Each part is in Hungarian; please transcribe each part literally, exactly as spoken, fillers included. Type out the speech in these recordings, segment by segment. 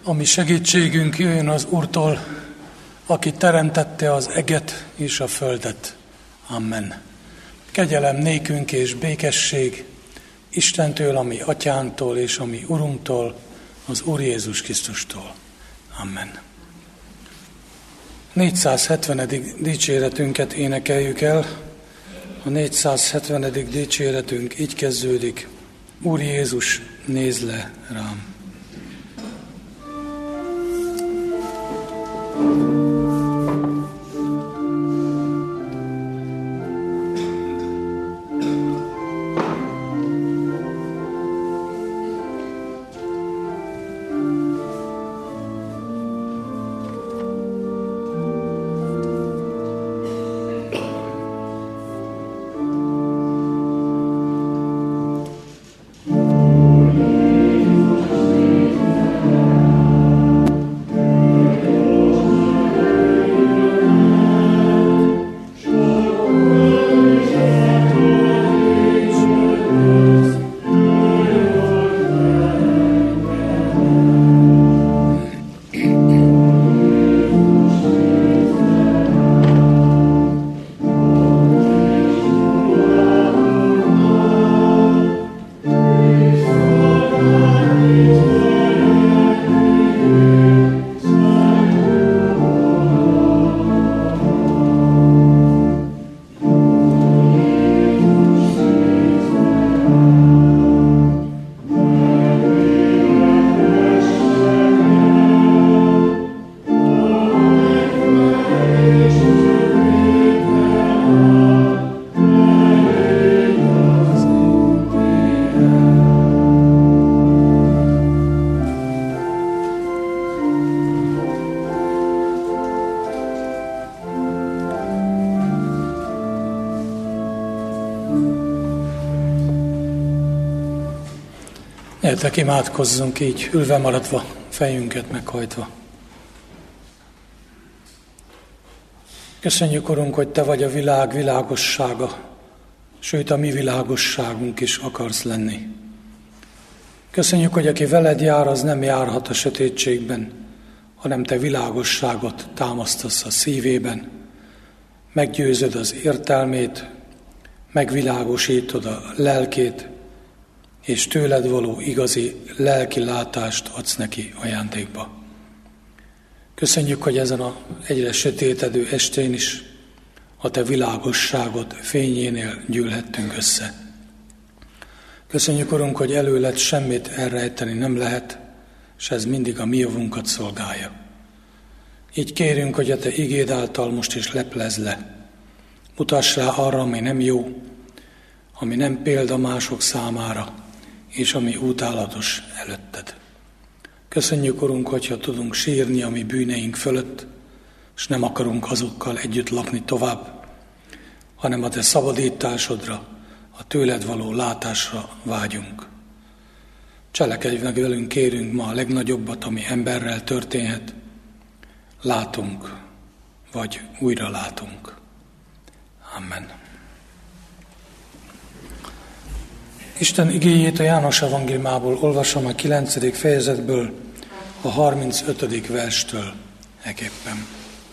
Ami segítségünk jöjjön az Úrtól, aki teremtette az eget és a földet. Amen. Kegyelem nékünk és békesség Istentől, ami Atyánktól és ami Urunktól, az Úr Jézus Krisztustól. Amen. négyszázhetvenedik dicséretünket énekeljük el. A négyszázhetvenedik dicséretünk így kezdődik. Úr Jézus, nézd le rám! Gyertek, imádkozzunk így, ülve maradva, fejünket meghajtva. Köszönjük, Urunk, hogy Te vagy a világ világossága, sőt a mi világosságunk is akarsz lenni. Köszönjük, hogy aki veled jár, az nem járhat a sötétségben, hanem Te világosságot támasztasz a szívében, meggyőzöd az értelmét, megvilágosítod a lelkét, és tőled való igazi lelki látást adsz neki ajándékba. Köszönjük, hogy ezen a egyre sötétedő estén is a Te világosságod fényénél gyűlhettünk össze. Köszönjük, Urunk, hogy előled semmit elrejteni nem lehet, és ez mindig a mi javunkat szolgálja. Így kérünk, hogy a Te igéd által most is leplezd le. Mutass rá arra, ami nem jó, ami nem példa mások számára, és ami utálatos előtted. Köszönjük, Urunk, hogyha tudunk sírni a mi bűneink fölött, és nem akarunk azokkal együtt lakni tovább, hanem a Te szabadításodra, a tőled való látásra vágyunk. Cselekedj meg velünk, kérünk ma a legnagyobbat, ami emberrel történhet. Látunk, vagy újra látunk. Amen. Isten igéjét a János evangéliumából olvasom, a kilencedik fejezetből, a harmincötödik verstől eképpen.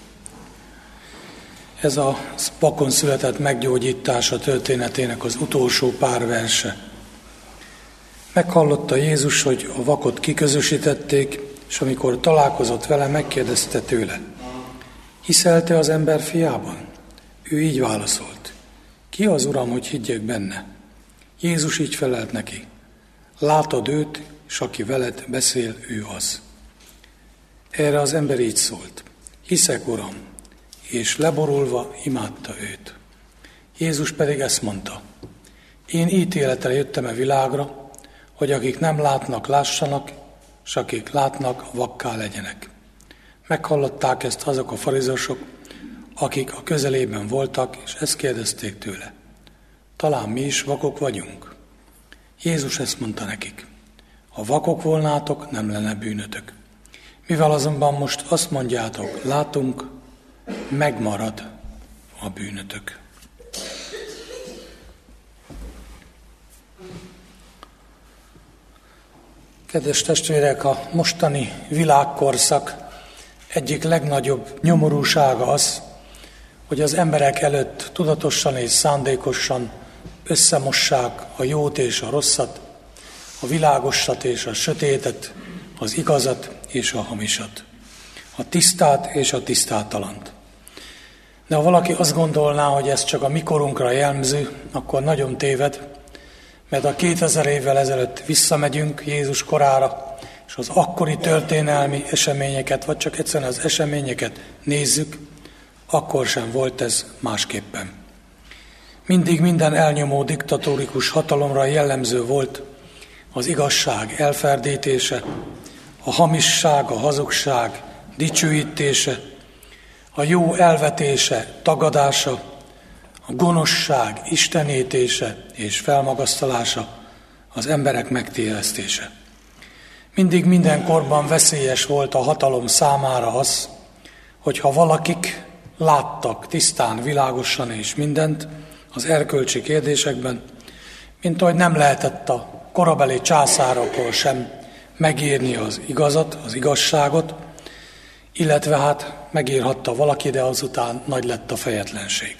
Ez a vakon született meggyógyítása történetének az utolsó pár verse. Meghallotta Jézus, hogy a vakot kiközösítették, és amikor találkozott vele, megkérdezte tőle: hiszel te az ember fiában? Ő így válaszolt: ki az, Uram, hogy higgyek benne? Jézus így felelt neki: látod őt, és aki veled beszél, ő az. Erre az ember így szólt: hiszek, Uram, és leborulva imádta őt. Jézus pedig ezt mondta: én ítéletre jöttem a világra, hogy akik nem látnak, lássanak, és akik látnak, vakká legyenek. Meghallották ezt azok a farizeusok, akik a közelében voltak, és ezt kérdezték tőle: talán mi is vakok vagyunk? Jézus ezt mondta nekik: ha vakok volnátok, nem lenne bűnötök. Mivel azonban most azt mondjátok, látunk, megmarad a bűnötök. Kedves testvérek, a mostani világkorszak egyik legnagyobb nyomorúsága az, hogy az emberek előtt tudatosan és szándékosan összemossák a jót és a rosszat, a világosat és a sötétet, az igazat és a hamisat, a tisztát és a tisztátalant. De ha valaki azt gondolná, hogy ez csak a mi korunkra jellemző, akkor nagyon téved, mert a kétezer évvel ezelőtt visszamegyünk Jézus korára, és az akkori történelmi eseményeket, vagy csak egyszerűen az eseményeket nézzük, akkor sem volt ez másképpen. Mindig minden elnyomó diktatórikus hatalomra jellemző volt az igazság elferdítése, a hamisság, a hazugság dicsőítése, a jó elvetése, tagadása, a gonoszság istenítése és felmagasztalása, az emberek megtévesztése. Mindig minden korban veszélyes volt a hatalom számára az, hogyha valakik láttak tisztán, világosan és mindent az erkölcsi kérdésekben, mint ahogy nem lehetett a korabeli császárokról sem megírni az igazat, az igazságot, illetve hát megírhatta valaki, de azután nagy lett a fejetlenség.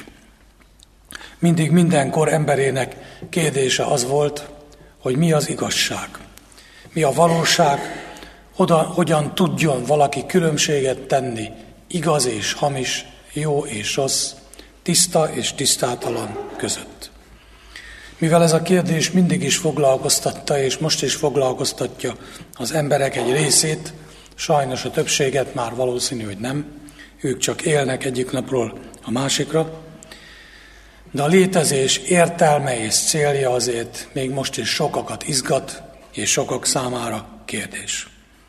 Mindig mindenkor emberének kérdése az volt, hogy mi az igazság, mi a valóság, hogyan, hogyan tudjon valaki különbséget tenni igaz és hamis, jó és rossz, tiszta és tisztátalan között. Mivel ez a kérdés mindig is foglalkoztatta, és most is foglalkoztatja az emberek egy részét, sajnos a többséget már valószínű, hogy nem, ők csak élnek egyik napról a másikra, de a létezés értelme és célja azért még most is sokakat izgat, és sokak számára kérdés.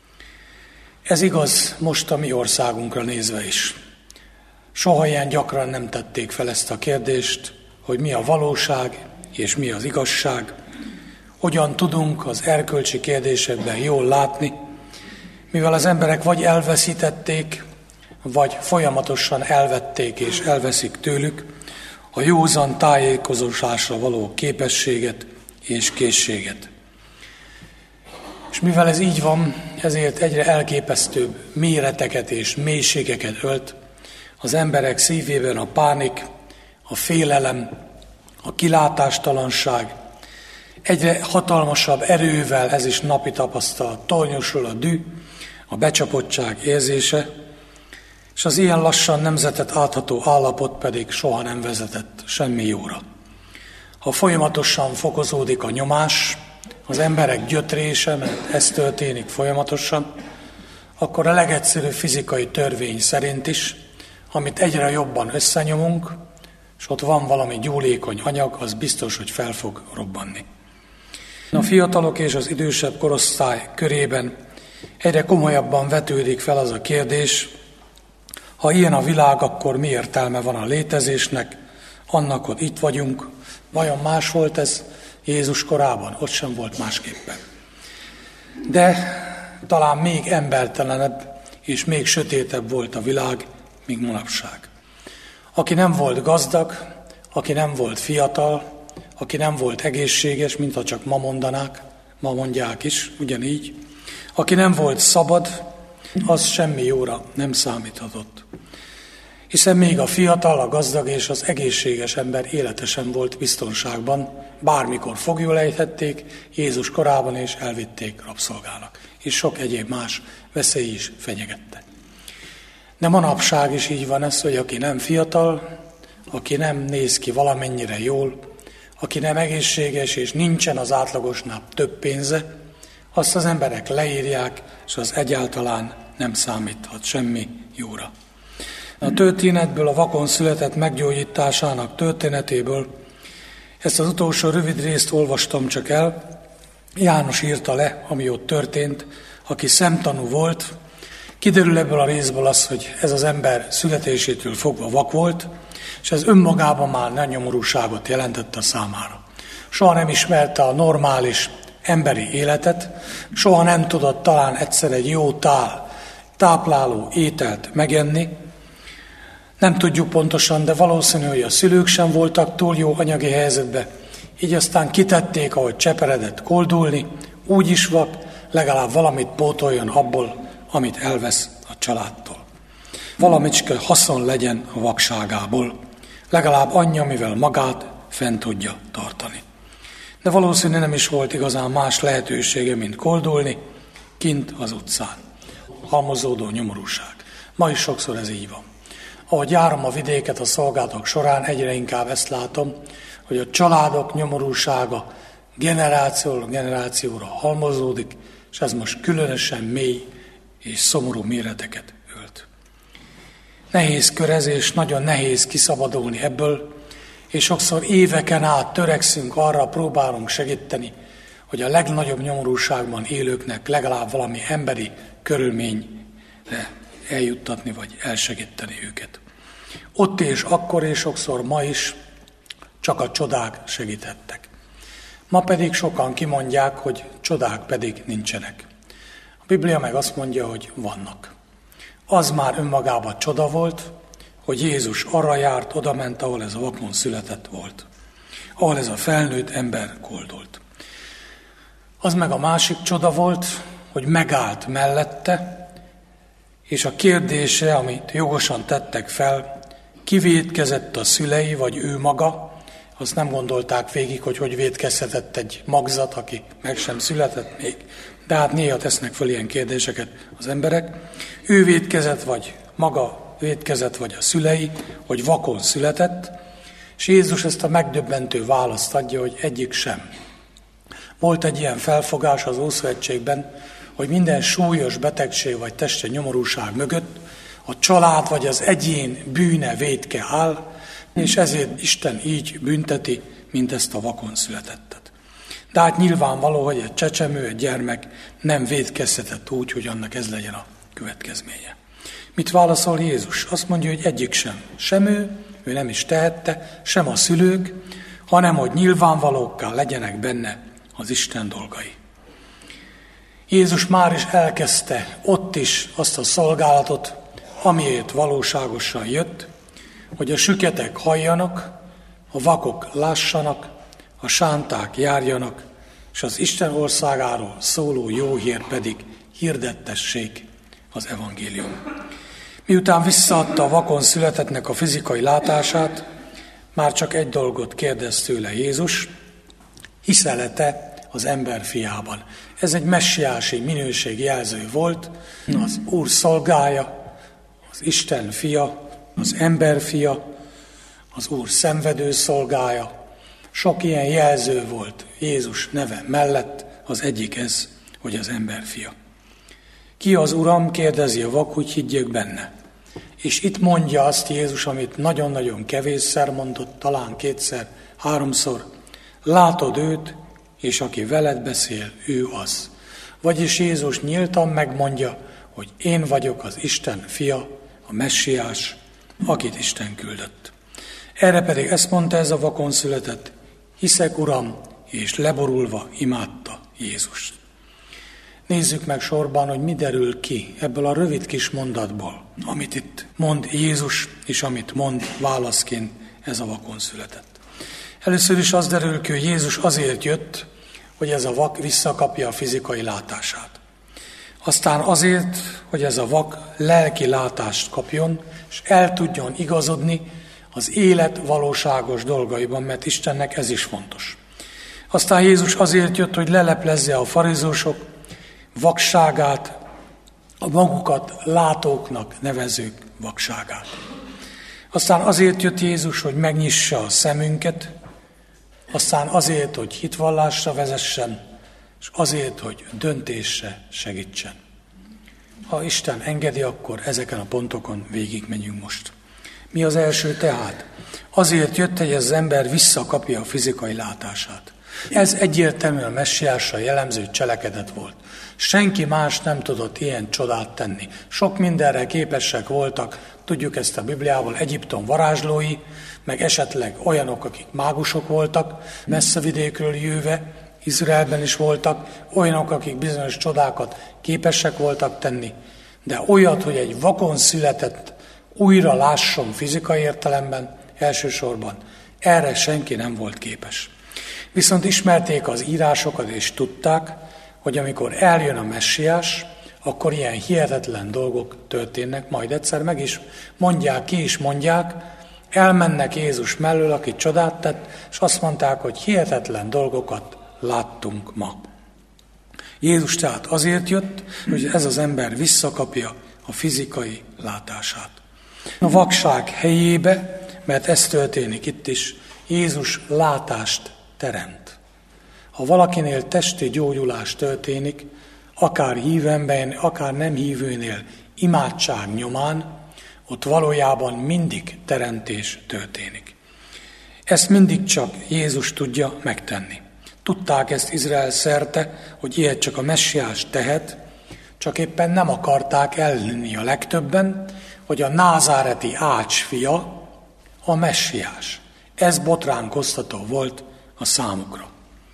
Ez igaz most a mi országunkra nézve is. Soha ilyen gyakran nem tették fel ezt a kérdést, hogy mi a valóság és mi az igazság, hogyan tudunk az erkölcsi kérdésekben jól látni, mivel az emberek vagy elveszítették, vagy folyamatosan elvették és elveszik tőlük a józan tájékozódásra való képességet és készséget. És mivel ez így van, ezért egyre elképesztőbb méreteket és mélységeket ölt az emberek szívében a pánik, a félelem, a kilátástalanság, egyre hatalmasabb erővel, ez is napi tapasztalat, tornyosul a dű, a becsapottság érzése, és az ilyen lassan nemzetet átható állapot pedig soha nem vezetett semmi jóra. Ha folyamatosan fokozódik a nyomás, az emberek gyötrése, mert ez történik folyamatosan, akkor a legegyszerűbb fizikai törvény szerint is, amit egyre jobban összenyomunk, és ott van valami gyúlékony anyag, az biztos, hogy fel fog robbanni. A fiatalok és az idősebb korosztály körében egyre komolyabban vetődik fel az a kérdés, ha ilyen a világ, akkor mi értelme van a létezésnek, annak, hogy itt vagyunk. Vajon más volt ez Jézus korában? Ott sem volt másképpen. De talán még embertelenebb és még sötétebb volt a világ, míg manapság. Aki nem volt gazdag, aki nem volt fiatal, aki nem volt egészséges, mintha csak ma mondanák, ma mondják is, ugyanígy, aki nem volt szabad, az semmi jóra nem számíthatott. Hiszen még a fiatal, a gazdag és az egészséges ember élete sem volt biztonságban, bármikor foglyul ejthették, Jézus korában és elvitték rabszolgának. És sok egyéb más veszély is fenyegette. De manapság is így van ez, hogy aki nem fiatal, aki nem néz ki valamennyire jól, aki nem egészséges és nincsen az átlagosnál több pénze, azt az emberek leírják, és az egyáltalán nem számíthat semmi jóra. A történetből, a vakon született meggyógyításának történetéből ezt az utolsó rövid részt olvastam csak el. János írta le, ami ott történt, aki szemtanú volt. Kiderül ebből a részből az, hogy ez az ember születésétől fogva vak volt, és ez önmagában már nagy nyomorúságot jelentett a számára. Soha nem ismerte a normális emberi életet, soha nem tudott talán egyszer egy jó tál, tápláló ételt megenni. Nem tudjuk pontosan, de valószínű, hogy a szülők sem voltak túl jó anyagi helyzetben, így aztán kitették, ahogy cseperedett koldulni, úgy is vak, legalább valamit pótoljon abból, amit elvesz a családtól. Valamicske haszon legyen a vakságából, legalább annyi, amivel magát fent tudja tartani. De valószínűleg nem is volt igazán más lehetősége, mint koldulni kint az utcán. Halmozódó nyomorúság. Ma is sokszor ez így van. Ahogy járom a vidéket a szolgálatok során, egyre inkább ezt látom, hogy a családok nyomorúsága generációról generációra halmozódik, és ez most különösen mély és szomorú méreteket ölt. Nehéz körezés, nagyon nehéz kiszabadulni ebből, és sokszor éveken át törekszünk arra, próbálunk segíteni, hogy a legnagyobb nyomorúságban élőknek legalább valami emberi körülményre eljuttatni, vagy elsegíteni őket. Ott és akkor, és sokszor ma is csak a csodák segíthettek. Ma pedig sokan kimondják, hogy csodák pedig nincsenek. A Biblia meg azt mondja, hogy vannak. Az már önmagában csoda volt, hogy Jézus arra járt, odament, ahol ez a vakon született volt. Ahol ez a felnőtt ember koldult. Az meg a másik csoda volt, hogy megállt mellette, és a kérdése, amit jogosan tettek fel, ki vétkezett a szülei, vagy ő maga, azt nem gondolták végig, hogy hogy vétkezhetett egy magzat, aki meg sem született még. De hát néha tesznek föl ilyen kérdéseket az emberek. Ő vétkezett, vagy maga vétkezett, vagy a szülei, hogy vakon született, és Jézus ezt a megdöbbentő választ adja, hogy egyik sem. Volt egy ilyen felfogás az Ószövetségben, hogy minden súlyos betegség vagy testi nyomorúság mögött a család vagy az egyén bűne, vétke áll, és ezért Isten így bünteti, mint ezt a vakon születettet. De hát nyilvánvaló, hogy egy csecsemő, egy gyermek nem vétkezhetett úgy, hogy annak ez legyen a következménye. Mit válaszol Jézus? Azt mondja, hogy egyik sem. Sem ő, ő nem is tehette, sem a szülők, hanem hogy nyilvánvalókká legyenek benne az Isten dolgai. Jézus már is elkezdte ott is azt a szolgálatot, amiért valóságosan jött, hogy a süketek halljanak, a vakok lássanak, a sánták járjanak, és az Isten országáról szóló jó hír pedig hirdettessék az evangélium. Miután visszaadta a vakon születettnek a fizikai látását, már csak egy dolgot kérdez tőle Jézus, hiszel-e te az ember fiában? Ez egy messiási minőségjelző volt, az Úr szolgája, az Isten fia, az ember fia, az Úr szenvedő szolgája. Sok ilyen jelző volt Jézus neve mellett, az egyik ez, hogy az ember fia. Ki az Uram, kérdezi a vak, hogy higgyék benne. És itt mondja azt Jézus, amit nagyon-nagyon kevésszer mondott, talán kétszer, háromszor. Látod őt, és aki veled beszél, ő az. Vagyis Jézus nyíltan megmondja, hogy én vagyok az Isten fia, a messiás, akit Isten küldött. Erre pedig ezt mondta ez a vakon született, hiszek, Uram, és leborulva imádta Jézust. Nézzük meg sorban, hogy mi derül ki ebből a rövid kis mondatból, amit itt mond Jézus, és amit mond válaszként ez a vakon született. Először is az derül ki, hogy Jézus azért jött, hogy ez a vak visszakapja a fizikai látását. Aztán azért, hogy ez a vak lelki látást kapjon, és el tudjon igazodni az élet valóságos dolgaiban, mert Istennek ez is fontos. Aztán Jézus azért jött, hogy leleplezze a farizósok vakságát, a magukat látóknak nevezők vakságát. Aztán azért jött Jézus, hogy megnyissa a szemünket, aztán azért, hogy hitvallásra vezessen, és azért, hogy döntésre segítsen. Ha Isten engedi, akkor ezeken a pontokon végigmegyünk most. Mi az első tehát? Azért jött, hogy az ember visszakapja a fizikai látását. Ez egyértelműen a messiásra jellemző cselekedet volt. Senki más nem tudott ilyen csodát tenni. Sok mindenre képesek voltak, tudjuk ezt a Bibliából, Egyiptom varázslói, meg esetleg olyanok, akik mágusok voltak, messze vidékről jöve, Izraelben is voltak, olyanok, akik bizonyos csodákat képesek voltak tenni, de olyat, hogy egy vakon született újra lásson fizikai értelemben, elsősorban, erre senki nem volt képes. Viszont ismerték az írásokat, és tudták, hogy amikor eljön a messiás, akkor ilyen hihetetlen dolgok történnek, majd egyszer meg is mondják, ki is mondják, elmennek Jézus mellől, aki csodát tett, és azt mondták, hogy hihetetlen dolgokat láttunk ma. Jézus tehát azért jött, hogy ez az ember visszakapja a fizikai látását. A vakság helyébe, mert ez történik itt is, Jézus látást teremt. Ha valakinél testi gyógyulás történik, akár hívőben, akár nem hívőnél imádság nyomán, ott valójában mindig teremtés történik. Ezt mindig csak Jézus tudja megtenni. Tudták ezt Izrael szerte, hogy ilyet csak a messiás tehet, csak éppen nem akarták elhinni a legtöbben, hogy a názáreti Ács fia a messiás. Ez botránkoztató volt a számukra.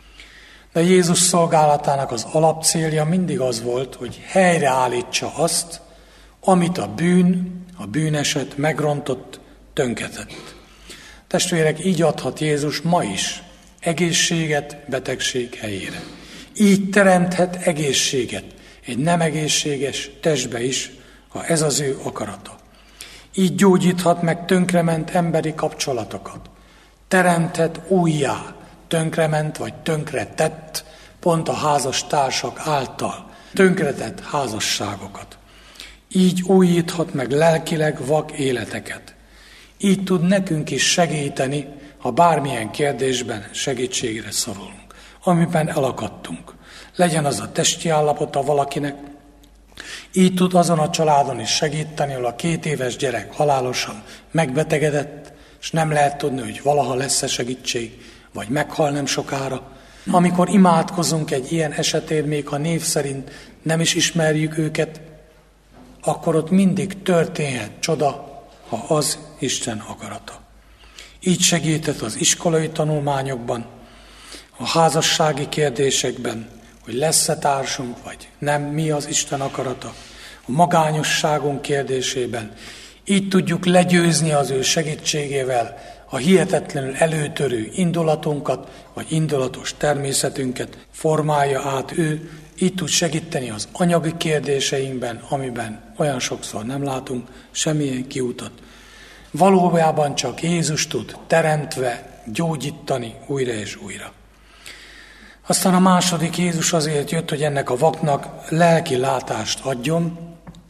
De Jézus szolgálatának az alapcélja mindig az volt, hogy helyreállítsa azt, amit a bűn, a bűneset megrontott, tönkretett. Testvérek, így adhat Jézus ma is egészséget betegség helyére. Így teremthet egészséget egy nem egészséges testbe is, ha ez az ő akarata. Így gyógyíthat meg tönkrement emberi kapcsolatokat. Teremthet újjá tönkrement vagy tönkretett, pont a házastársak által tönkretett házasságokat. Így újíthat meg lelkileg vak életeket. Így tud nekünk is segíteni, ha bármilyen kérdésben segítségre szorulunk, amiben elakadtunk. Legyen az a testi állapota valakinek, így tud azon a családon is segíteni, ahol a két éves gyerek halálosan megbetegedett, és nem lehet tudni, hogy valaha lesz-e segítség, vagy meghal nem sokára. Amikor imádkozunk egy ilyen esetén, még ha név szerint nem is ismerjük őket, akkor ott mindig történhet csoda, ha az Isten akarata. Így segített az iskolai tanulmányokban, a házassági kérdésekben, hogy lesz-e társunk, vagy nem, mi az Isten akarata, a magányosságunk kérdésében. Így tudjuk legyőzni az ő segítségével a hihetetlenül előtörő indulatunkat, vagy indulatos természetünket formálja át ő, így tud segíteni az anyagi kérdéseinkben, amiben olyan sokszor nem látunk semmilyen kiutat. Valójában csak Jézus tud teremtve gyógyítani újra és újra. Aztán a második, Jézus azért jött, hogy ennek a vaknak lelki látást adjon,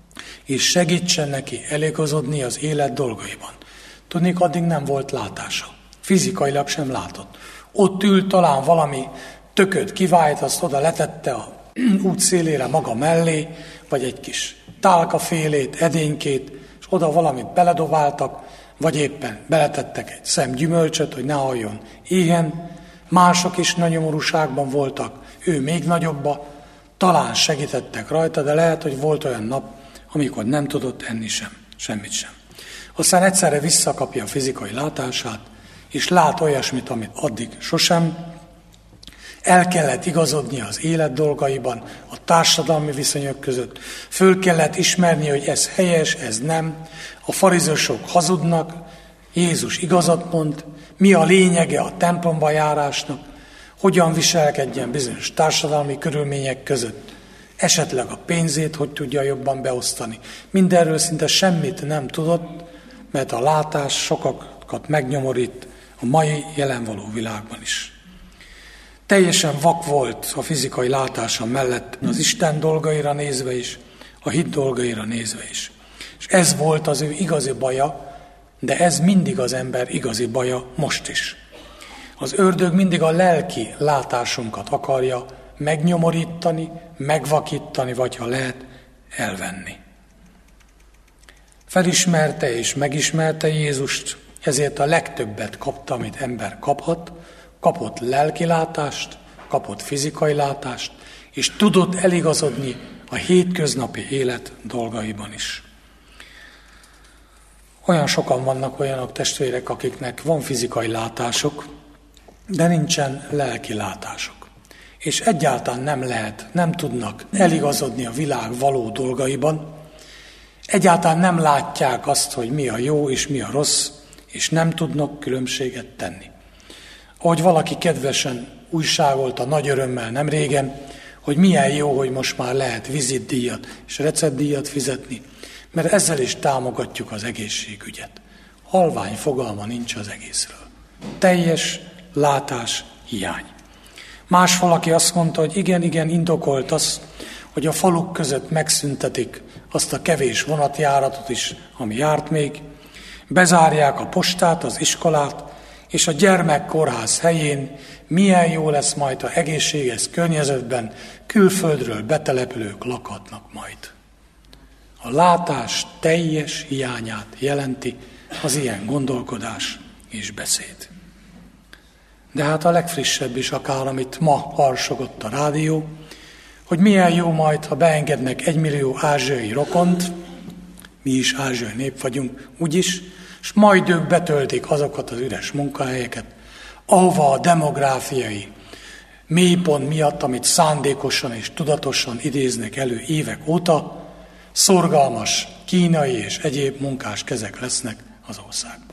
és segítsen neki eligazodni az élet dolgaiban. Tudnék, addig nem volt látása. Fizikailag sem látott. Ott ült, talán valami tököt kivált, azt oda letette a út szélére maga mellé, vagy egy kis tálkafélét, edénykét, és oda valamit beledobáltak, vagy éppen beletettek egy szem gyümölcsöt, hogy ne halljon éhen. Mások is nagy nyomorúságban voltak, ő még nagyobba, talán segítettek rajta, de lehet, hogy volt olyan nap, amikor nem tudott enni sem, semmit sem. Aztán egyszerre visszakapja a fizikai látását, és lát olyasmit, amit addig sosem. El kellett igazodni az élet dolgaiban, a társadalmi viszonyok között. Föl kellett ismerni, hogy ez helyes, ez nem. A farizeusok hazudnak, Jézus igazat mond, mi a lényege a templomba járásnak, hogyan viselkedjen bizonyos társadalmi körülmények között, esetleg a pénzét hogy tudja jobban beosztani. Mindenről szinte semmit nem tudott, mert a látás sokakat megnyomorít a mai jelen való világban is. Teljesen vak volt a fizikai látása mellett az Isten dolgaira nézve is, a hit dolgaira nézve is. És ez volt az ő igazi baja, de ez mindig az ember igazi baja most is. Az ördög mindig a lelki látásunkat akarja megnyomorítani, megvakítani, vagy ha lehet, elvenni. Felismerte és megismerte Jézust, ezért a legtöbbet kapta, amit ember kaphat, kapott lelkilátást, kapott fizikai látást, és tudott eligazodni a hétköznapi élet dolgaiban is. Olyan sokan vannak olyanok testvérek, akiknek van fizikai látások, de nincsen lelki látások. És egyáltalán nem lehet, nem tudnak eligazodni a világ való dolgaiban, egyáltalán nem látják azt, hogy mi a jó és mi a rossz, és nem tudnak különbséget tenni. Ahogy valaki kedvesen újságolta nagy örömmel nem régen, hogy milyen jó, hogy most már lehet vizitdíjat és receptdíjat fizetni, mert ezzel is támogatjuk az egészségügyet. Halvány fogalma nincs az egészről. Teljes látás hiány. Más valaki azt mondta, hogy igen, igen, indokolt az, hogy a faluk között megszüntetik azt a kevés vonatjáratot is, ami járt még, bezárják a postát, az iskolát, és a gyermekkórház helyén milyen jó lesz majd a egészséges környezetben, külföldről betelepülők lakhatnak majd. A látás teljes hiányát jelenti az ilyen gondolkodás és beszéd. De hát a legfrissebb is akár, amit ma harsogott a rádió, hogy milyen jó majd, ha beengednek egymillió ázsiai rokont, mi is ázsiai nép vagyunk, úgyis, és majd ők betöltik azokat az üres munkahelyeket, ahova a demográfiai mélypont miatt, amit szándékosan és tudatosan idéznek elő évek óta, szorgalmas kínai és egyéb munkás kezek lesznek az országban.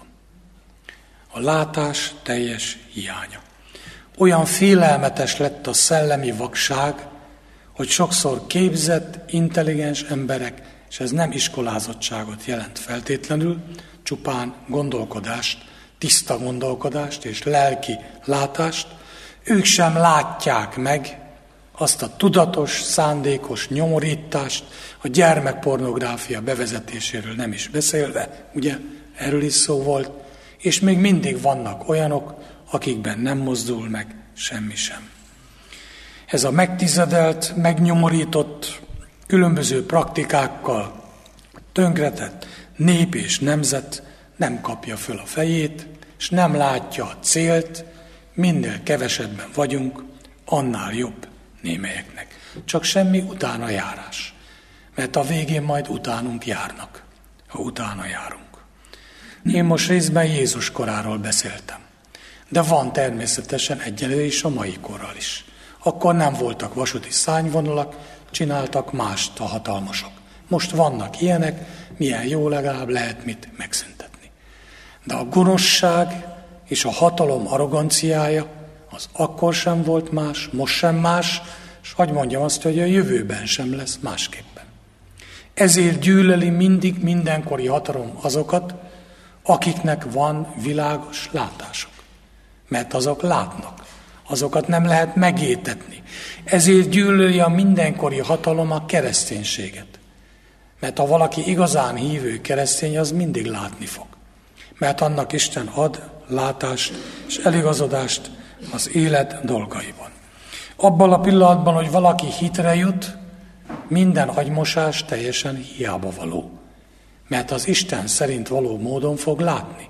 A látás teljes hiánya. Olyan félelmetes lett a szellemi vakság, hogy sokszor képzett, intelligens emberek, és ez nem iskolázottságot jelent feltétlenül, csupán gondolkodást, tiszta gondolkodást és lelki látást, ők sem látják meg azt a tudatos, szándékos nyomorítást, a gyermekpornográfia bevezetéséről nem is beszélve, ugye, erről is szó volt, és még mindig vannak olyanok, akikben nem mozdul meg semmi sem. Ez a megtizedelt, megnyomorított, különböző praktikákkal tönkretett nép és nemzet nem kapja föl a fejét, és nem látja a célt, minél kevesebben vagyunk, annál jobb némelyeknek. Csak semmi utána járás, mert a végén majd utánunk járnak, ha utána járunk. Én most részben Jézus koráról beszéltem, de van természetesen egyenlő is a mai korral is. Akkor nem voltak vasúti szárnyvonalak, csináltak mást a hatalmasok. Most vannak ilyenek, milyen jó, legalább lehet mit megszüntetni. De a gonoszság és a hatalom arroganciája az akkor sem volt más, most sem más, és hadd mondjam azt, hogy a jövőben sem lesz másképpen. Ezért gyűlöli mindig mindenkori hatalom azokat, akiknek van világos látások. Mert azok látnak, azokat nem lehet megétetni. Ezért gyűlöli a mindenkori hatalom a kereszténységet. Mert ha valaki igazán hívő keresztény, az mindig látni fog. Mert annak Isten ad látást és eligazodást az élet dolgaiban. Abban a pillanatban, hogy valaki hitre jut, minden agymosás teljesen hiába való. Mert az Isten szerint való módon fog látni.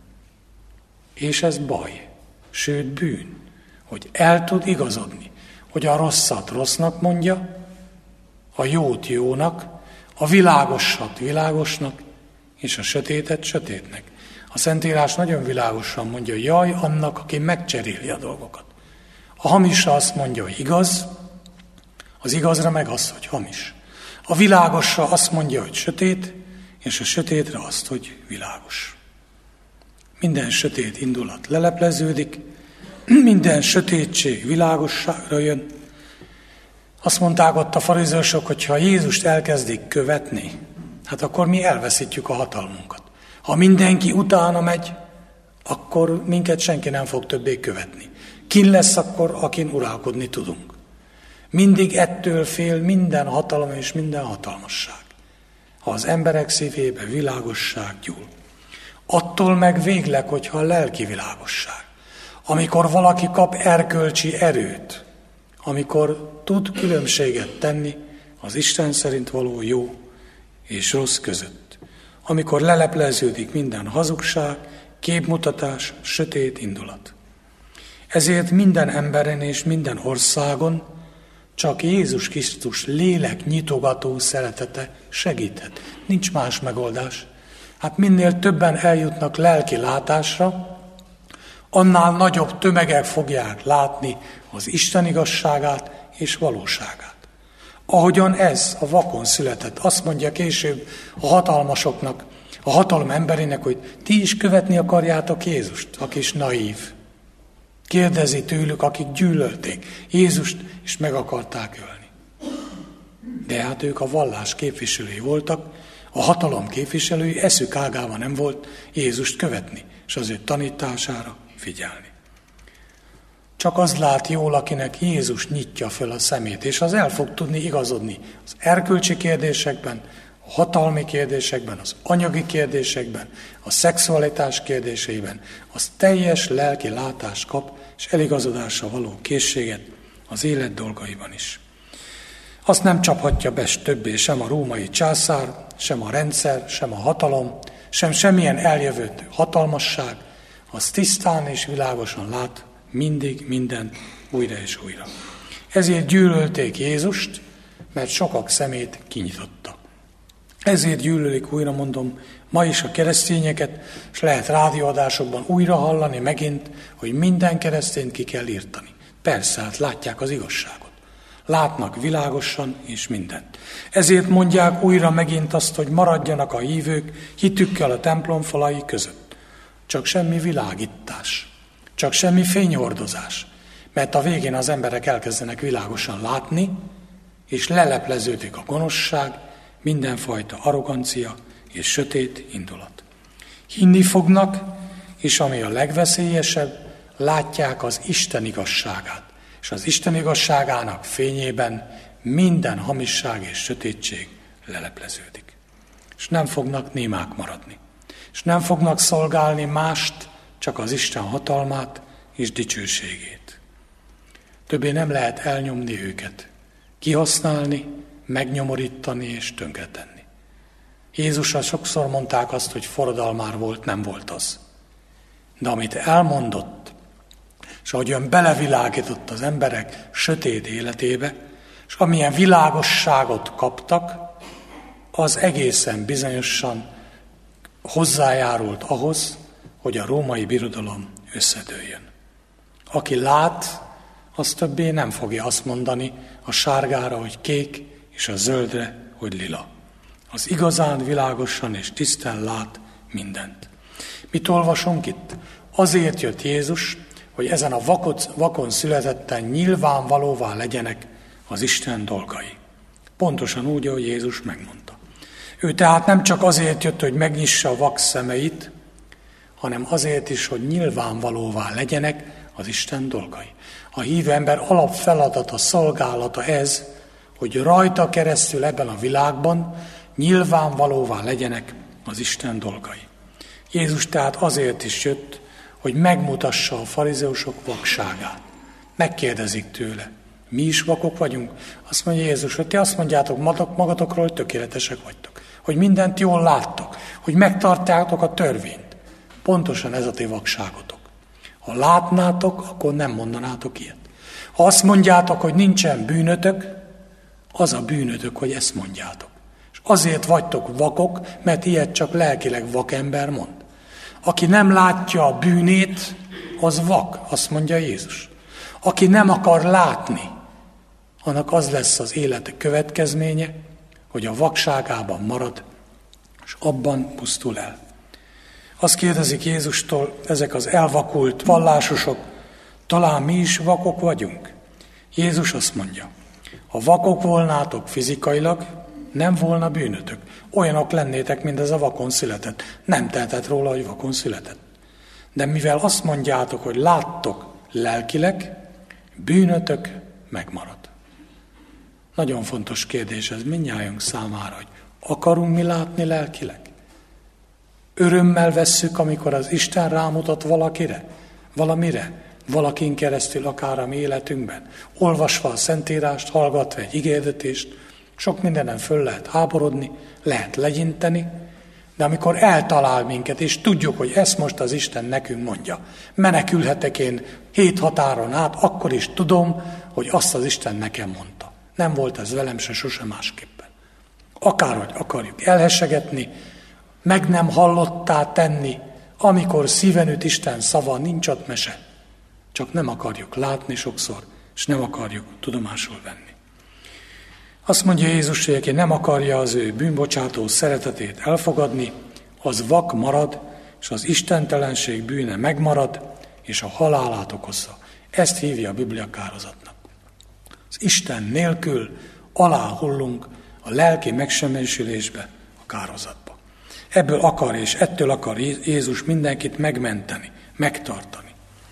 És ez baj, sőt bűn, hogy el tud igazodni, hogy a rosszat rossznak mondja, a jót jónak, a világosat világosnak, és a sötétet sötétnek. A Szentírás nagyon világosan mondja, hogy jaj annak, aki megcseréli a dolgokat. A hamisra azt mondja, hogy igaz, az igazra meg az, hogy hamis. A világosra azt mondja, hogy sötét, és a sötétre azt, hogy világos. Minden sötét indulat lelepleződik, minden sötétség világosságra jön. Azt mondták ott a farizeusok, hogy ha Jézust elkezdik követni, hát akkor mi elveszítjük a hatalmunkat. Ha mindenki utána megy, akkor minket senki nem fog többé követni. Kin lesz akkor, akin uralkodni tudunk. Mindig ettől fél minden hatalom és minden hatalmasság. Ha az emberek szívébe világosság gyúl. Attól meg végleg, hogyha a lelki világosság. Amikor valaki kap erkölcsi erőt, amikor tud különbséget tenni az Isten szerint való jó és rossz között. Amikor lelepleződik minden hazugság, képmutatás, sötét indulat. Ezért minden emberen és minden országon csak Jézus Krisztus lélek nyitogató szeretete segíthet. Nincs más megoldás. Hát minél többen eljutnak lelki látásra, annál nagyobb tömegek fogják látni az Isten igazságát és valóságát. Ahogyan ez a vakon született, azt mondja később a hatalmasoknak, a hatalom emberének, hogy ti is követni akarjátok Jézust, aki is naív. Kérdezi tőlük, akik gyűlölték Jézust, és és meg akarták ölni. De hát ők a vallás képviselői voltak, a hatalom képviselői, eszük ágában nem volt Jézust követni, és az ő tanítására figyelni. Csak az lát jól, akinek Jézus nyitja föl a szemét, és az el fog tudni igazodni az erkölcsi kérdésekben, a hatalmi kérdésekben, az anyagi kérdésekben, a szexualitás kérdéseiben, az teljes lelki látást kap, és eligazodásra való készséget az élet dolgaiban is. Azt nem csaphatja be többé sem a római császár, sem a rendszer, sem a hatalom, sem semmilyen eljövő hatalmasság, az tisztán és világosan lát mindig, mindent újra és újra. Ezért gyűlölték Jézust, mert sokak szemét kinyitotta. Ezért gyűlölik, újra mondom, ma is a keresztényeket, és lehet rádióadásokban újra hallani megint, hogy minden keresztényt ki kell írtani. Persze, hát látják az igazságot. Látnak világosan és mindent. Ezért mondják újra megint azt, hogy maradjanak a hívők hitükkel a templom falai között. Csak semmi világítás, csak semmi fényhordozás, mert a végén az emberek elkezdenek világosan látni, és lelepleződik a gonoszság, mindenfajta arrogancia és sötét indulat. Hinni fognak, és ami a legveszélyesebb, látják az Isten igazságát, és az Isten igazságának fényében minden hamisság és sötétség lelepleződik. És nem fognak némák maradni, és nem fognak szolgálni mást, csak az Isten hatalmát és dicsőségét. Többé nem lehet elnyomni őket, kihasználni, megnyomorítani és tönkretenni. Jézusra sokszor mondták azt, hogy forradalmár volt, nem volt az. De amit elmondott, és ahogy ön belevilágított az emberek sötét életébe, és amilyen világosságot kaptak, az egészen bizonyosan hozzájárult ahhoz, hogy a római birodalom összedőljön. Aki lát, az többé nem fogja azt mondani a sárgára, hogy kék, és a zöldre, hogy lila. Az igazán világosan és tisztán lát mindent. Mit olvasunk itt? Azért jött Jézus, hogy ezen a vakot, vakon születetten nyilvánvalóvá legyenek az Isten dolgai. Pontosan úgy, ahogy Jézus megmondta. Ő tehát nem csak azért jött, hogy megnyissa a vak szemeit, hanem azért is, hogy nyilvánvalóvá legyenek az Isten dolgai. A hívő ember alapfeladata, szolgálata ez, hogy rajta keresztül ebben a világban nyilvánvalóvá legyenek az Isten dolgai. Jézus tehát azért is jött, hogy megmutassa a farizeusok vakságát. Megkérdezik tőle, mi is vakok vagyunk? Azt mondja Jézus, hogy ti azt mondjátok magatokról, hogy tökéletesek vagytok, hogy mindent jól láttok, hogy megtartjátok a törvényt. Pontosan ez a ti vakságotok. Ha látnátok, akkor nem mondanátok ilyet. Ha azt mondjátok, hogy nincsen bűnötök, az a bűnötök, hogy ezt mondjátok. És azért vagytok vakok, mert ilyet csak lelkileg vakember mond. Aki nem látja a bűnét, az vak, azt mondja Jézus. Aki nem akar látni, annak az lesz az élete következménye, hogy a vakságában marad, és abban pusztul el. Azt kérdezik Jézustól ezek az elvakult vallásosok, talán mi is vakok vagyunk? Jézus azt mondja, ha vakok volnátok fizikailag, nem volna bűnötök. Olyanok lennétek, mint ez a vakon született. Nem tehetett róla, hogy vakon született. De mivel azt mondjátok, hogy láttok lelkileg, bűnötök megmarad. Nagyon fontos kérdés ez mindnyájunk számára, hogy akarunk mi látni lelkileg? Örömmel vesszük, amikor az Isten rámutat valakire, valamire, valakin keresztül akár a mi életünkben, olvasva a Szentírást, hallgatva egy igérdetést, sok mindenen föl lehet háborodni, lehet legyinteni, de amikor eltalál minket, és tudjuk, hogy ezt most az Isten nekünk mondja, menekülhetek én hét határon át, akkor is tudom, hogy azt az Isten nekem mondta. Nem volt ez velem se sose másképpen. Akárhogy akarjuk elhessegetni, meg nem hallottá tenni, amikor szíven üt Isten szava, nincs ott mese. Csak nem akarjuk látni sokszor, és nem akarjuk tudomásul venni. Azt mondja Jézus, hogy aki nem akarja az ő bűnbocsátó szeretetét elfogadni, az vak marad, és az istentelenség bűne megmarad, és a halálát okozza. Ezt hívja a Biblia kárhozatnak. Az Isten nélkül aláhullunk a lelki megsemmisülésbe, a kárhozatba. Ebből akar és ettől akar Jézus mindenkit megmenteni, megtartani.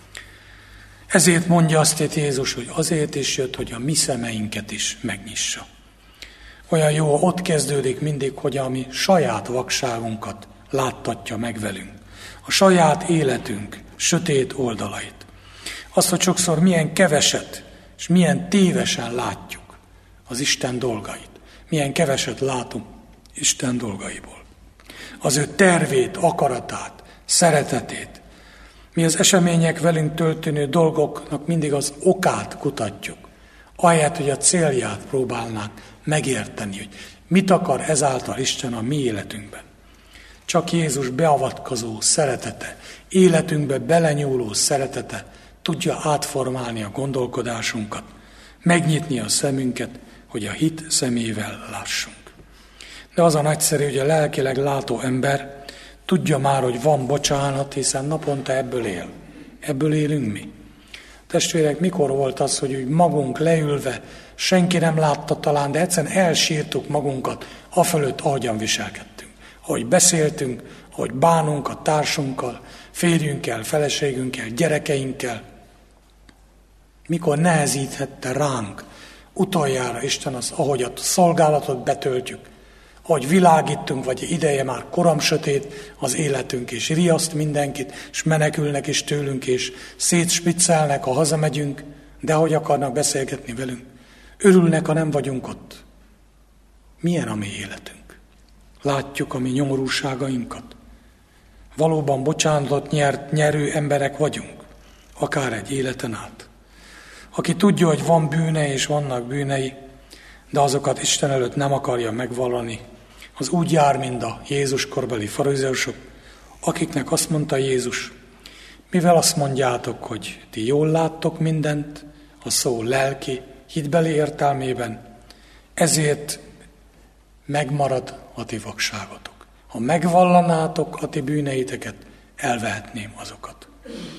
Ezért mondja azt itt Jézus, hogy azért is jött, hogy a mi szemeinket is megnyissa. Olyan jó, ott kezdődik mindig, hogy a mi saját vakságunkat láttatja meg velünk. A saját életünk sötét oldalait. Azt, hogy sokszor milyen keveset és milyen tévesen látjuk az Isten dolgait. Milyen keveset látunk Isten dolgaiból. Az ő tervét, akaratát, szeretetét. Mi az események velünk történő dolgoknak mindig az okát kutatjuk. Ahelyett, hogy a célját próbálnánk megérteni, hogy mit akar ezáltal Isten a mi életünkben. Csak Jézus beavatkozó szeretete, életünkbe belenyúló szeretete tudja átformálni a gondolkodásunkat, megnyitni a szemünket, hogy a hit szemével lássunk. De az a nagyszerű, hogy a lelkileg látó ember tudja már, hogy van bocsánat, hiszen naponta ebből él. Ebből élünk mi. Testvérek, mikor volt az, hogy úgy magunk leülve, senki nem látta talán, de egyszerűen elsírtuk magunkat, afölött, ahogyan viselkedtünk. Ahogy beszéltünk, ahogy bánunk a társunkkal, férjünkkel, feleségünkkel, gyerekeinkkel. Mikor nehezíthette ránk utoljára Isten az, ahogy a szolgálatot betöltjük, ahogy világítunk, vagy ideje már koramsötét az életünk, és riaszt mindenkit, és menekülnek is tőlünk, és szétspiccelnek, ha hazamegyünk, de hogy akarnak beszélgetni velünk. Örülnek, ha nem vagyunk ott. Milyen a mi életünk? Látjuk a mi nyomorúságainkat. Valóban bocsánatot nyert, nyerő emberek vagyunk, akár egy életen át. Aki tudja, hogy van bűne és vannak bűnei, de azokat Isten előtt nem akarja megvallani, az úgy jár, mint a Jézus korbeli farizeusok, akiknek azt mondta Jézus, mivel azt mondjátok, hogy ti jól láttok mindent, a szó lelki, hitbeli értelmében, ezért megmarad a ti vakságotok. Ha megvallanátok a ti bűneiteket, elvehetném azokat.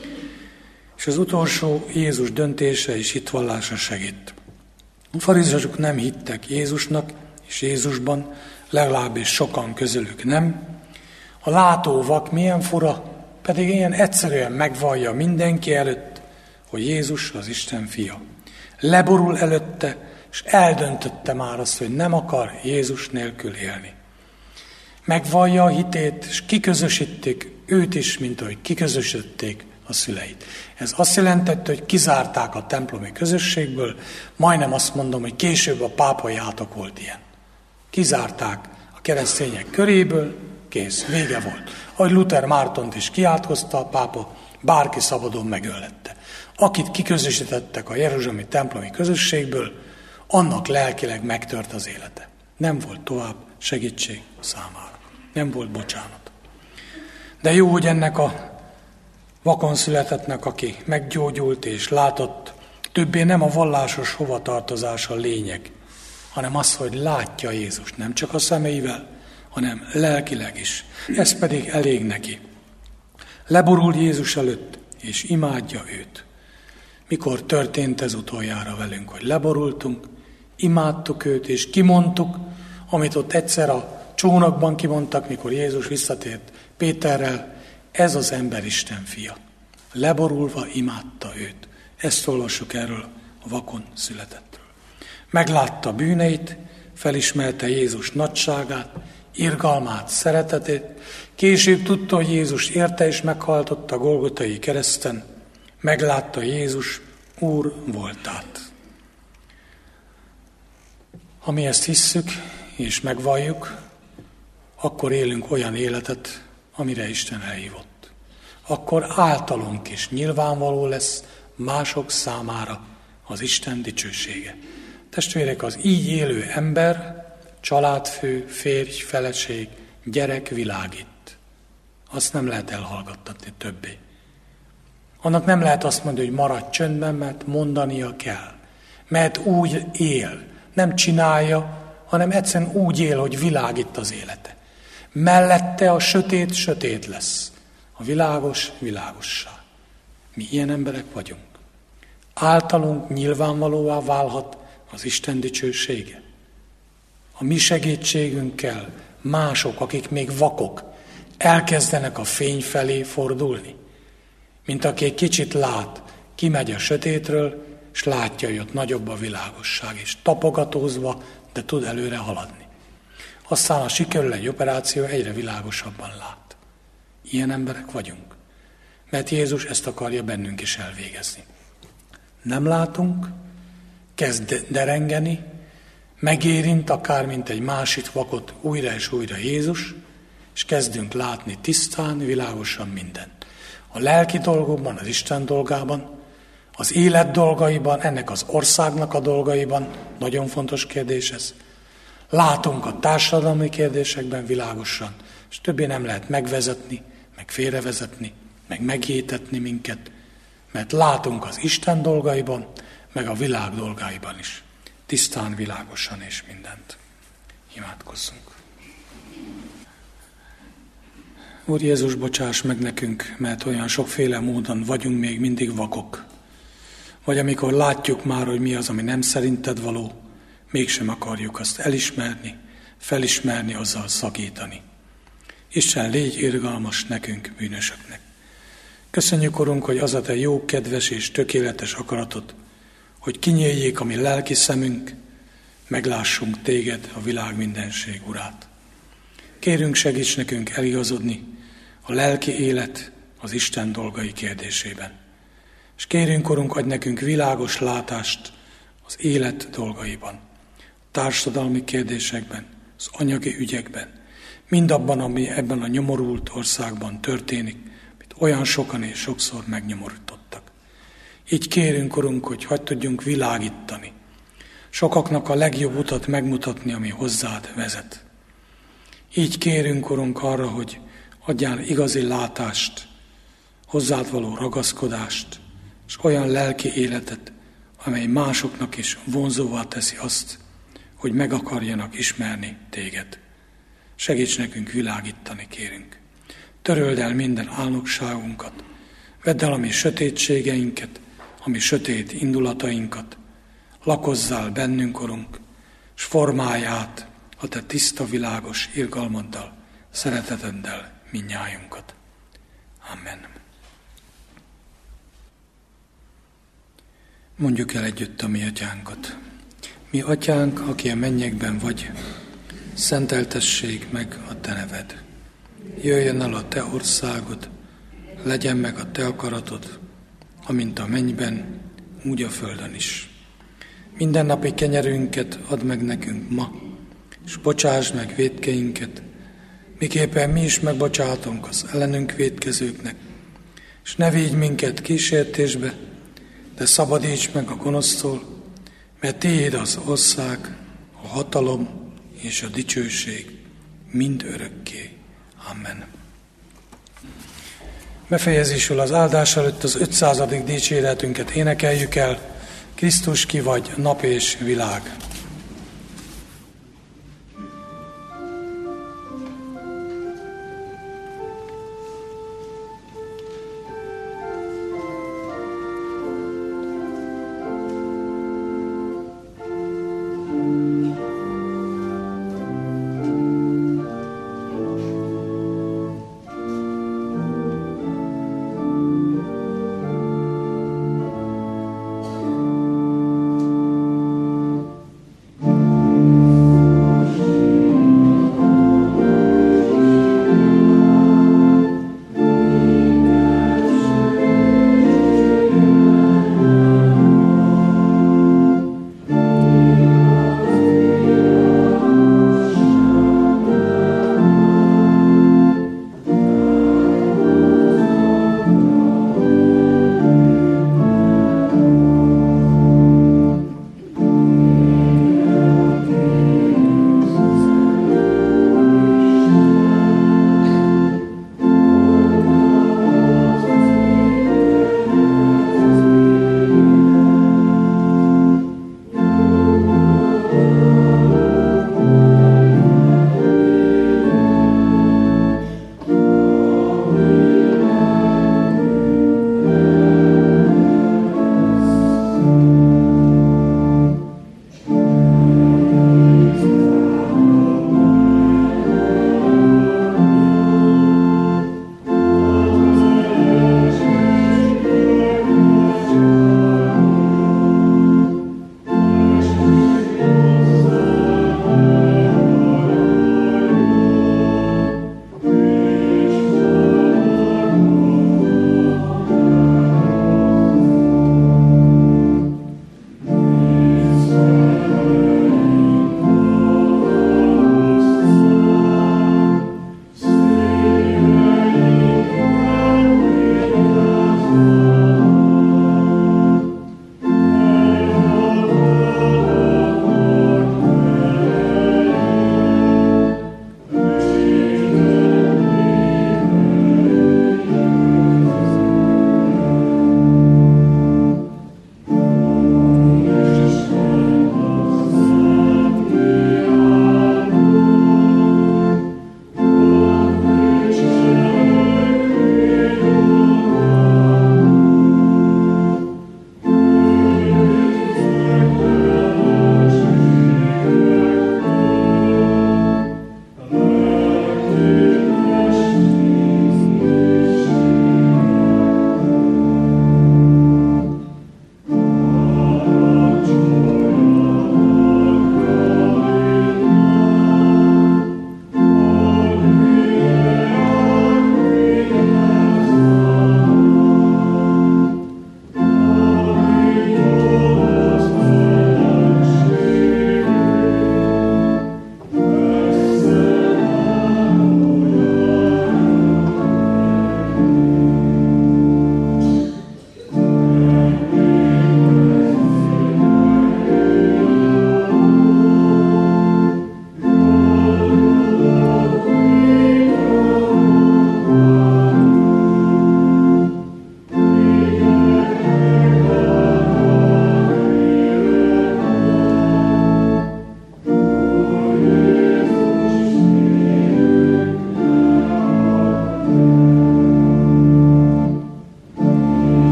És az utolsó Jézus döntése és hitvallása segít. A farizeusok nem hittek Jézusnak és Jézusban, legalábbis sokan közülük nem. A látó vak milyen fura, pedig ilyen egyszerűen megvallja mindenki előtt, hogy Jézus az Isten fia. Leborul előtte, és eldöntötte már azt, hogy nem akar Jézus nélkül élni. Megvallja a hitét, és kiközösítik őt is, mint ahogy kiközösítették a szüleit. Ez azt jelentette, hogy kizárták a templomi közösségből, majdnem azt mondom, hogy később a pápai átok volt ilyen. Kizárták a keresztények köréből, kész, vége volt. Ahogy Luther Mártont is kiátkozta a pápa, bárki szabadon megöllette. Akit kiközösítettek a jeruzsálemi templomi közösségből, annak lelkileg megtört az élete. Nem volt tovább segítség számára. Nem volt bocsánat. De jó, hogy ennek a vakon születettnek, aki meggyógyult és látott, többé nem a vallásos hovatartozás a lényeg, hanem az, hogy látja Jézust, nem csak a szemeivel, hanem lelkileg is. Ez pedig elég neki. Leborul Jézus előtt, és imádja őt. Mikor történt ez utoljára velünk, hogy leborultunk, imádtuk őt, és kimondtuk, amit ott egyszer a csónakban kimondtak, mikor Jézus visszatért Péterrel, ez az ember Isten fia. Leborulva imádta őt. Ezt olvassuk erről a vakon születettről. Meglátta bűneit, felismerte Jézus nagyságát, irgalmát, szeretetét. Később tudta, hogy Jézus érte és meghaltott a Golgotai kereszten. Meglátta Jézus Úr voltát. Ha mi ezt hisszük és megvalljuk, akkor élünk olyan életet, amire Isten elhívott. Akkor általunk is nyilvánvaló lesz mások számára az Isten dicsősége. Testvérek, az így élő ember, családfő, férj, feleség, gyerek világít. Azt nem lehet elhallgattatni többé. Annak nem lehet azt mondani, hogy maradj csöndben, mert mondania kell. Mert úgy él, nem csinálja, hanem egyszerűen úgy él, hogy világít az élete. Mellette a sötét, sötét lesz. A világos, világossá. Mi ilyen emberek vagyunk. Általunk nyilvánvalóvá válhat az Isten dicsősége. A mi segítségünkkel mások, akik még vakok, elkezdenek a fény felé fordulni. Mint aki egy kicsit lát, kimegy a sötétről, és látja, hogy ott nagyobb a világosság, és tapogatózva, de tud előre haladni. Aztán, ha sikerül egy operáció, egyre világosabban lát. Ilyen emberek vagyunk, mert Jézus ezt akarja bennünk is elvégezni. Nem látunk, kezd derengeni, megérint akár, mint egy másik vakot újra és újra Jézus, és kezdünk látni tisztán, világosan mindent. A lelki dolgokban, az Isten dolgában, az élet dolgaiban, ennek az országnak a dolgaiban, nagyon fontos kérdés ez. Látunk a társadalmi kérdésekben világosan, és többé nem lehet megvezetni, meg félrevezetni, meg meghihetetni minket, mert látunk az Isten dolgaiban, meg a világ dolgaiban is. Tisztán, világosan és mindent. Imádkozzunk. Úr Jézus, bocsáss meg nekünk, mert olyan sokféle módon vagyunk még mindig vakok. Vagy amikor látjuk már, hogy mi az, ami nem szerinted való, mégsem akarjuk azt elismerni, felismerni, azzal szakítani. Isten, légy irgalmas nekünk, bűnösöknek. Köszönjük, Urunk, hogy az a te jó, kedves és tökéletes akaratod, hogy kinyíljék a mi lelki szemünk, meglássunk téged, a világ mindenség urát. Kérünk, segíts nekünk eligazodni a lelki élet az Isten dolgai kérdésében. És kérünk, Urunk, adj nekünk világos látást az élet dolgaiban, a társadalmi kérdésekben, az anyagi ügyekben, mindabban, ami ebben a nyomorult országban történik, amit olyan sokan és sokszor megnyomorítottak. Így kérünk, Urunk, hogy hadd tudjunk világítani, sokaknak a legjobb utat megmutatni, ami hozzád vezet. Így kérünk, Urunk, arra, hogy adjál igazi látást, hozzád való ragaszkodást, és olyan lelki életet, amely másoknak is vonzóvá teszi azt, hogy meg akarjanak ismerni téged. Segíts nekünk világítani, kérünk. Töröld el minden álnokságunkat, vedd el a mi sötétségeinket, a mi sötét indulatainkat, lakozzál bennünk, Urunk, és formálj át a te tiszta, világos irgalmaddal, szereteteddel mindnyájunkat. Amen. Mondjuk el együtt a mi atyánkat. Mi atyánk, aki a mennyekben vagy, szenteltessék meg a te neved. Jöjjön el a te országod, legyen meg a te akaratod, amint a mennyben, úgy a földön is. Mindennapi kenyerünket add meg nekünk ma, és bocsáss meg vétkeinket, miképpen mi is megbocsátunk az ellenünk vétkezőknek, és ne vigy minket kísértésbe, de szabadíts meg a gonosztól, mert tiéd az ország, a hatalom és a dicsőség mind örökké. Amen. Befejezésül az áldás előtt az ötszázadik dicséretünket énekeljük el. Krisztus, ki vagy, nap és világ.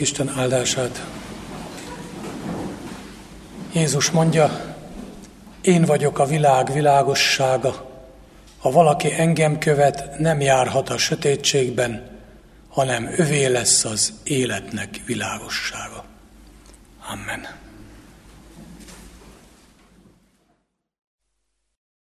Isten áldását. Jézus mondja, én vagyok a világ világossága. Ha valaki engem követ, nem járhat a sötétségben, hanem övé lesz az életnek világossága. Amen.